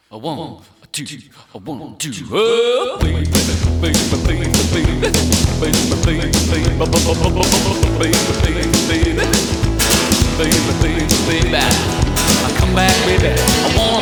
A one, a two, a one, two. Oh, baby, baby, baby, baby, baby, baby, baby, baby, baby. I come back, baby. I want